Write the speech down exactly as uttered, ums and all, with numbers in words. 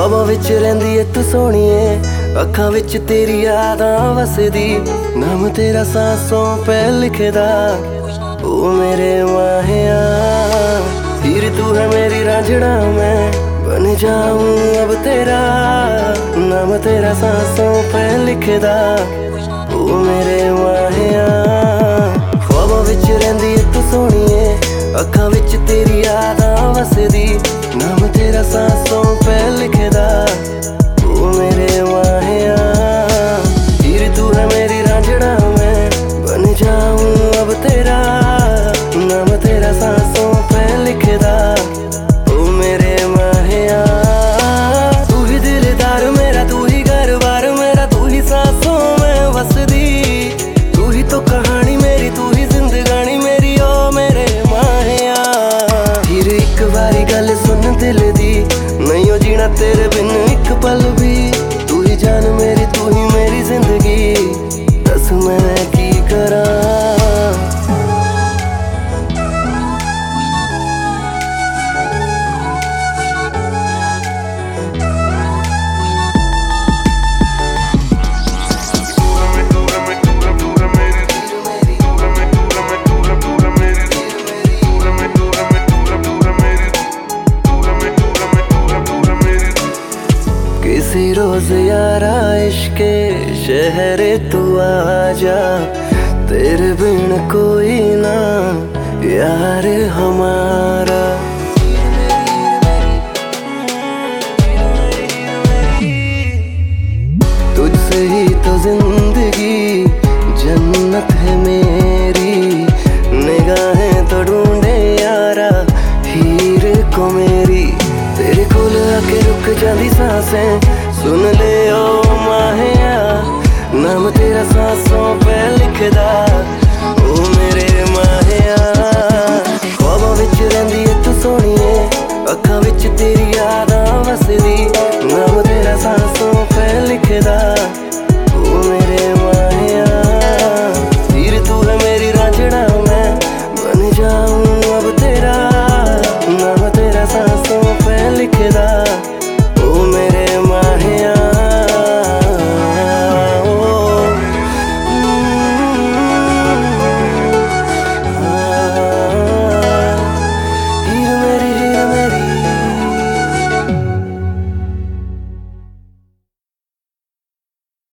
ख्वाबां विच रहिंदी ऐ तू सोहणीए, अखां विच तेरी यादां वसदी, नाम तेरा सांसों पे लिखदा ओ मेरे माहिया। हीर तू है मेरी रांझणा, मैं बन जाऊं अब तेरा, नाम तेरा सांसों पे लिखदा ओ मेरे माहिया। ख्वाबां विच रहिंदी ऐ तू सोहणीए, अखां विच तेरी यादां वसदी, नाम तेरा सांसों पे लिखदा ओ मेरे माहिया। हीर तू है मेरी रांझणा, मैं बन जाऊं अब तेरा, नाम तेरा सांसों पे लिखदा ओ मेरे माहिया। तू ही दिलदार मेरा, तू ही घर बार मेरा, तू ही सांसों में वसदी, तू ही तो कहानी मेरी, तू ही जिंदगानी मेरी ओ मेरे माहिया। हीर एक बारी गल सुन दिल दी, नहीं ओ जीना तेरे बिन एक पल भी, तू ही जान मेरी, तू ही मेरी जिंदगी, दस मैं की करा। किसी रोज यारा इश्के शहरे तू आजा, तेरे बिन कोई ना यार हमारा। तुझसे ही तो जिंदगी जन्नत है मेरी, निगाहें तो ढूंढे यारा हीर को मेरी, तेरे कोल आके रुक जांदी सांसें, सुन ले ओ मां